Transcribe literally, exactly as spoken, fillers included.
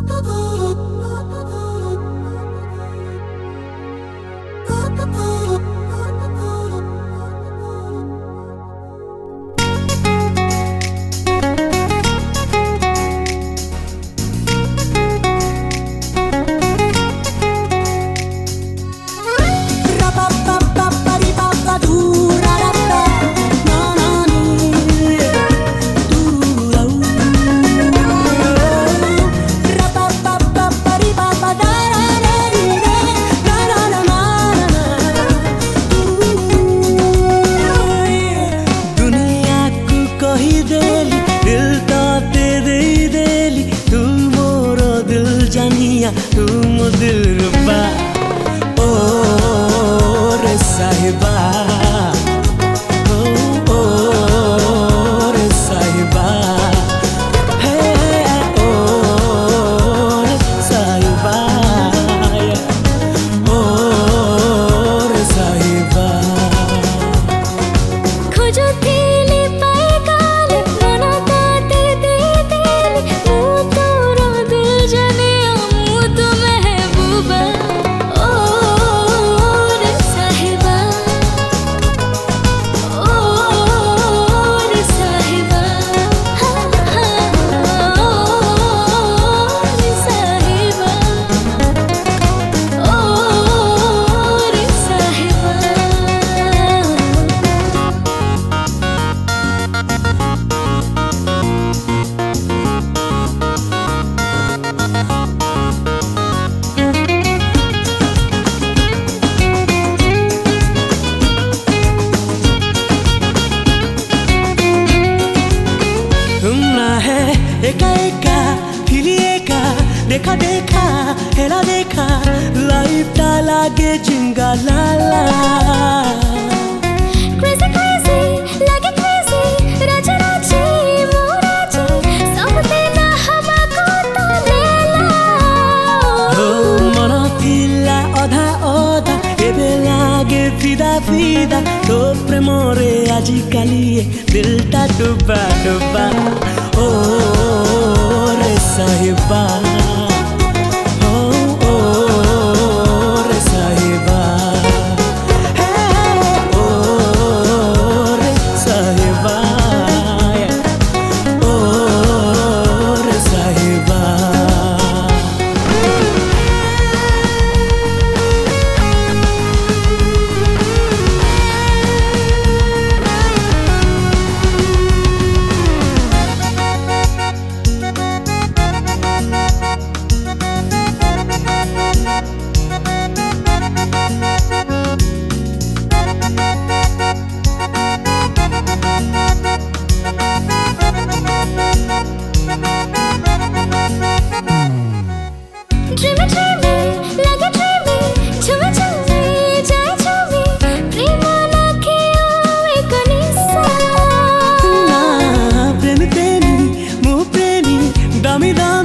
तुम दिलरुबा ओ रे साहिबा ओ ओ रे साहिबा हे ओ रे साहिबा ओ रे साहिबा खोजो तेली पाए काले मना ताते दे तेली मुँह तोरो दिल जाने एका एका फिरी एका देखा देखा हेरा देखा लाइफ ता लागे चिंगा लाला crazy crazy लागे crazy राजा राजी मोराजी सब तेना हमको तो लेला हो मना थिला अधा अधा एबे लागे फिदा फिदा तो प्रेमरे आजी काली दिल ता डुबा डुबा ओ रे साहिबा ओ ओ रे साहिबा हे ओ रे साहिबा ओ रे साहिबा dreamy dreamy लागे dreamy छुमे छुमे जाए छुमी प्रेम लागे ओए कनिसा ना प्रेमी प्रेमी मुँह प्रेमी दामी दामी